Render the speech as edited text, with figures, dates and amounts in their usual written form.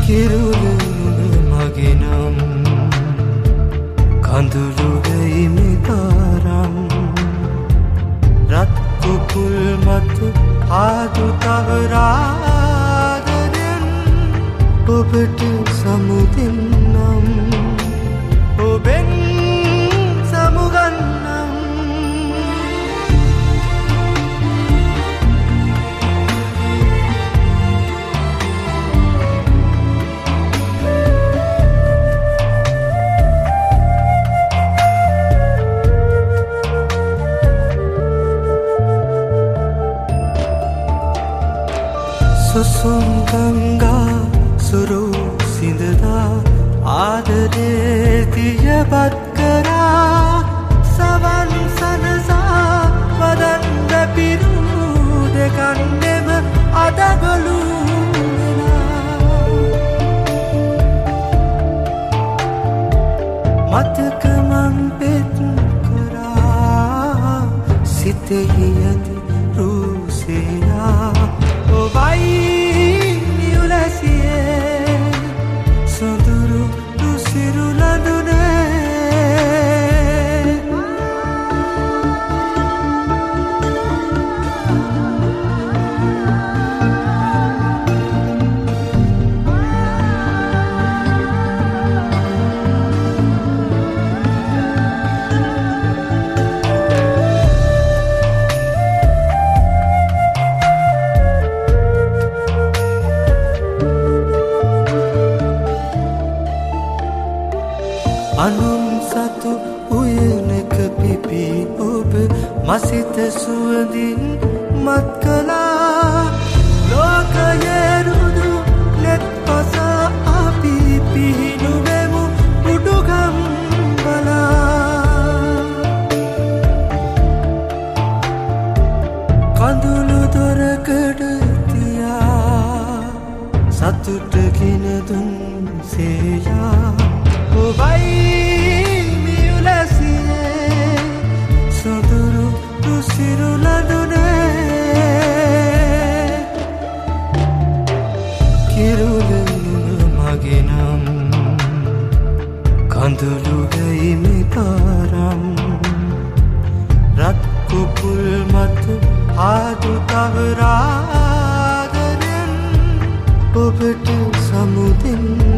කිරුළ මගේ නම් කඳුළු වෙයි මිතරම් රත් කුකුල් මත ආදු තවරාදරෙන් ඔබට සමුදෙන්නම් ඔබෙන් සමුගන්නම් සුසුම් ගංගා සුරු සිඳදා ආදරේ තියපත් කරා සවන් සනසා වදන් වැපිරු දෙකන්නෙම අදගලු මතක මං පෙත් කරා සිතෙහි ඇති රූසේනා ඔබයි නියුලසියේ සොඳුරු දුසිරු ලඳුනේ අනුන් සතු උයනක පිපි ඔබ මසිත සුවඳින් මත් කළා ලෝකයේ රුදු නෙත් පස අපි පිහිනුවෙමු උඩුගම් බලා කඳුළු දොරකඩ තියා සතුටගෙන දුන් සේයා ඔබයි නියුලසියේ සොඳුරු දුසිරු ලඳුනේ කිරුළ මගේ නම් කඳුළු වෙයි මිතරම් රත් කුකුල් මත ආදු තවරාදරෙන් ඔබට සමුදෙන්